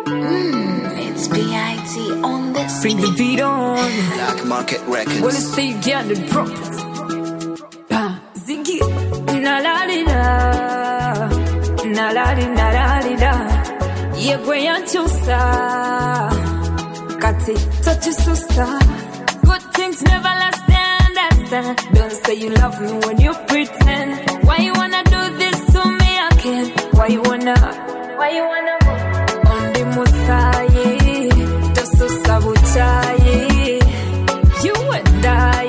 It's B.I.T. on this. Bring the beat on. Black Market Records. Well, it's the girl that drop it. Ziggy. Na la di da. Na la di da. Ye gwe yanchusa. Kati touch susa. Good things never last, understand. Don't say you love me when you pretend. Why you wanna do this to me again? Why you wanna on the musaye, tosu sabuchaye. You and I,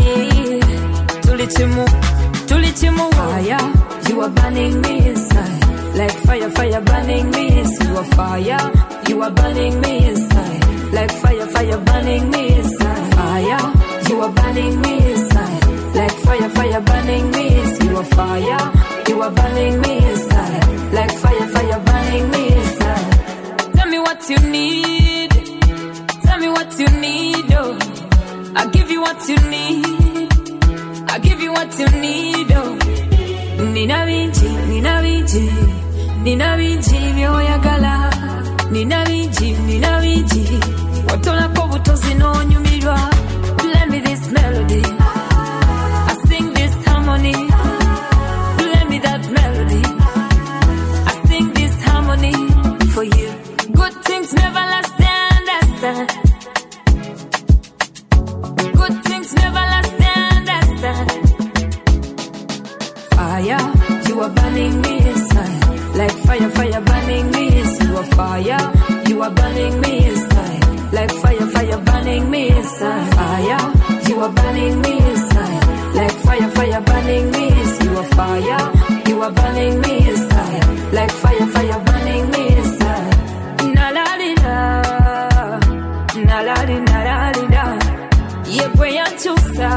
tulichimu fire. You are burning me inside, like fire burning me. You are fire. You are burning me inside, like fire burning me inside. Fire. You are burning me inside, like fire burning me. You are fire. You are burning me inside, like fire burning me inside. Tell me what you need. Tell me what you need, oh. I give you what you need. I give you what you need, oh. Nina vinci, myoyagala. Nina vinci. Watola ko butozi no nyumirwa. Play me this melody. I sing this harmony. Play me that melody. I sing this harmony for you. Good things never last, understand. Good things never last, understand. Fire, you are burning me inside, like fire burning me. You are fire, you are burning me inside, like fire burning me inside. Fire, you are burning me inside, like fire burning me. You are fire, you are burning me inside, like fire burning me inside. Na la di da, na la di da. Ye gwe yanchusa,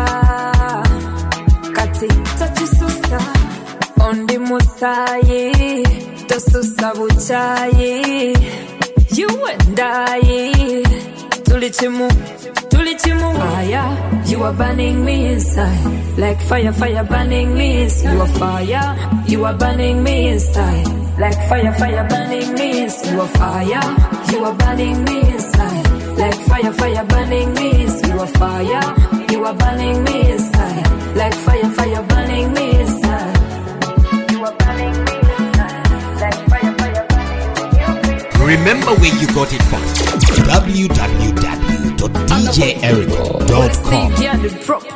kati touch susa. On the musaye, tosu sabuchaye. You and I, tulichimu fire. You are burning me inside, like fire burning me. You are fire. You are burning me inside, like fire burning me. You are fire. You are burning me inside, like fire burning me. You are fire. You are burning me inside, like fire burning me inside. You are burning me inside, like fire burning me. Remember where you got it from. www.djericom.com.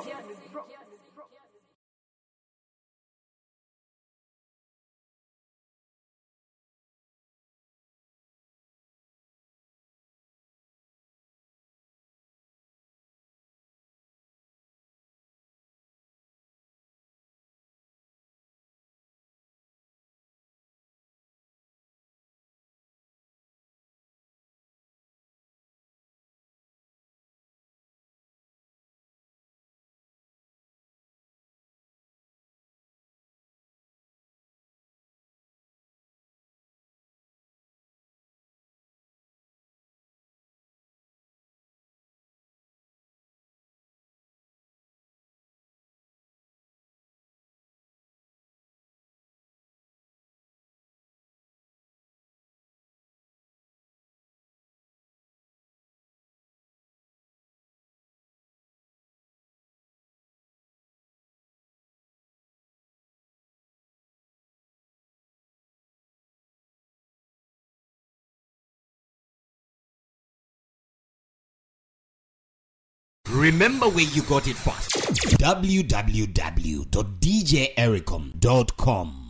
Remember where you got it first. www.djericom.com.